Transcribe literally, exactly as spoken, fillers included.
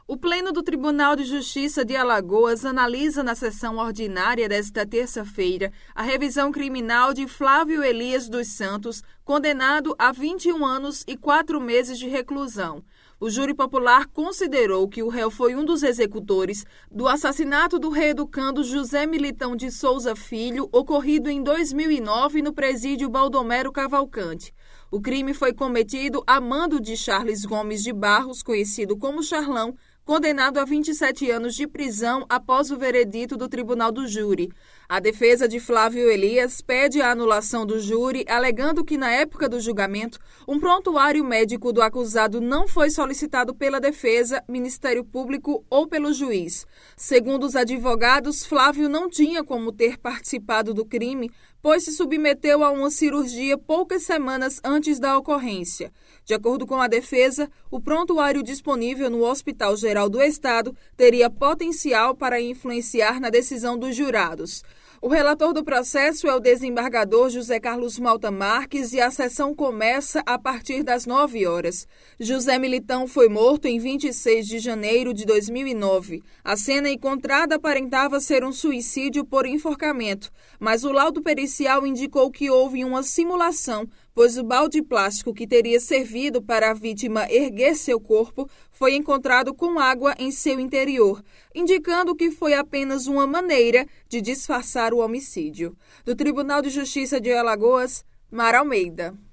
O Pleno do Tribunal de Justiça de Alagoas analisa na sessão ordinária desta terça-feira a revisão criminal de Flávio Elias dos Santos, condenado a vinte e um anos e quatro meses de reclusão. O júri popular considerou que o réu foi um dos executores do assassinato do reeducando José Militão de Souza Filho, ocorrido em dois mil e nove no presídio Baldomero Cavalcante. O crime foi cometido a mando de Charles Gomes de Barros, conhecido como Charlão, condenado a vinte e sete anos de prisão após o veredito do Tribunal do Júri. A defesa de Flávio Elias pede a anulação do júri, alegando que, na época do julgamento, um prontuário médico do acusado não foi solicitado pela defesa, Ministério Público ou pelo juiz. Segundo os advogados, Flávio não tinha como ter participado do crime, pois se submeteu a uma cirurgia poucas semanas antes da ocorrência. De acordo com a defesa, o prontuário disponível no Hospital Geral do Estado teria potencial para influenciar na decisão dos jurados. O relator do processo é o desembargador José Carlos Malta Marques e a sessão começa a partir das nove horas. José Militão foi morto em vinte e seis de janeiro de dois mil e nove. A cena encontrada aparentava ser um suicídio por enforcamento, mas o laudo pericial indicou que houve uma simulação, pois o balde plástico que teria servido para a vítima erguer seu corpo foi encontrado com água em seu interior, indicando que foi apenas uma maneira de disfarçar o homicídio. Do Tribunal de Justiça de Alagoas, Mara Almeida.